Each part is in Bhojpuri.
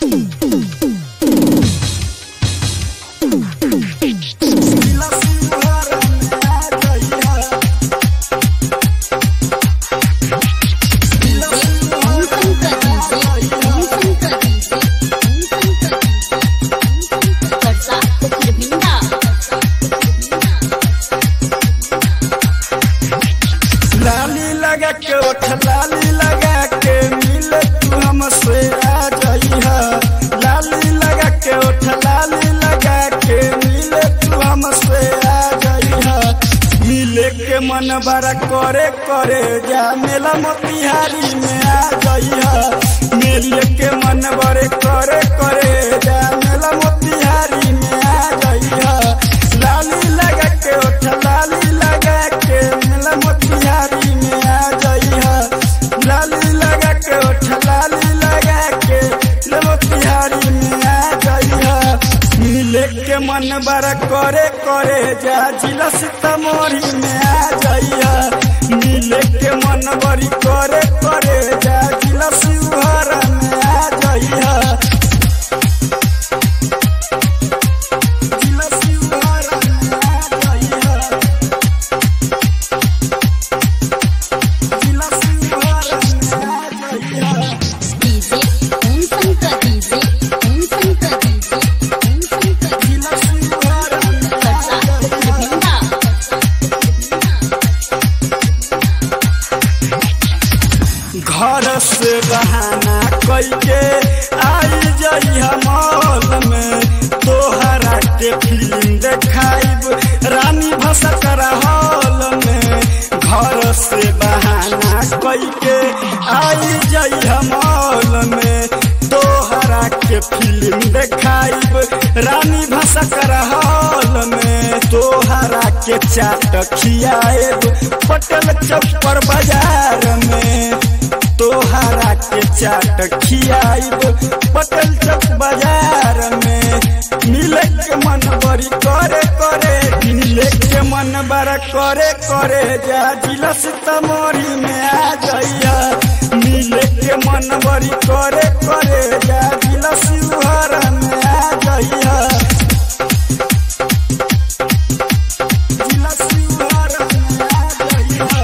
लाली लगा के मिले तू हमसे आ जाइहा। लाली लगा के ओठ लाली लगा के मिले तू हमसे आ जाइहा। मिले के मन बड़ा करे करे जा मेला मोतिहारी में आ जाइहा। मिले के मन बड़े करे करे जा मेला मोतिहारी में आ जाइहा। लाली लगा के ओठ लाली लगा के मेला मोतिहारी में आ जाइहा। लाली लगा के ओठ लाली लगा के मोतिहारी में आ जाइहा। मिले के मन बड़ा करे करे जा जिला सीतामढ़ी में आ जाइहा। मिले के मन बड़ी करे करे जा जिला शिवहर में आ जाइहा। जिला शिवहर में आ जाइहा। जिला शिवहर में आ जाइहा। जिला शिवहर में घर से बहाना कैके आई जाइहा मॉल में। तोहरा के फिल्म देखाइब रानी भसकर हॉल में। घर से बहाना कैके आई जाइहा मॉल में। तोहरा के फिल्म देखाइब रानी भसकर हॉल में। तोहरा के चाट खियाएब पटेल चौक पर बाजार में। तोहरा के चाट खियाइब पटेल चौक बाजार में। मिले के मन बड़ी करे करे मिले के मन बड़ा करे करे जा जिला सीतामढ़ी में आ जाइहा। मिले के मन बड़ी करे करे जा जिला शिवहर में आ जाइहा। जिला शिवहर में आ जाइहा।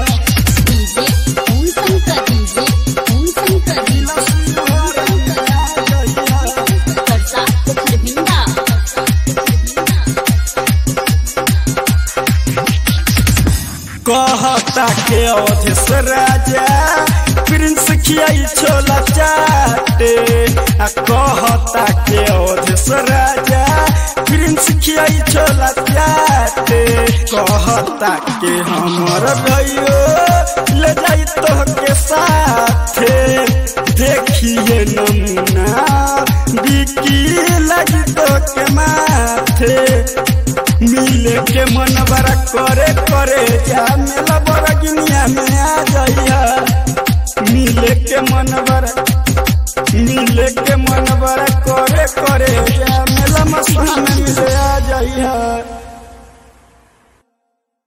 कहता के अवधेश राजा प्रिंस खियाई छोला चाटे। कहता के अवधेश राजा प्रिंस खियाई छोला चाटे। कहता के हमर भैयो ले जाई तो के साथे। देखिए नमूना बिकी लगी तो के माथे। मिले के मन बड़ा करे करे जा मेला बड़ा गिनिया में आ जाइहा। मिले के मन बड़ा करे करे जा मेला मसहा में मिले आ जाइहा।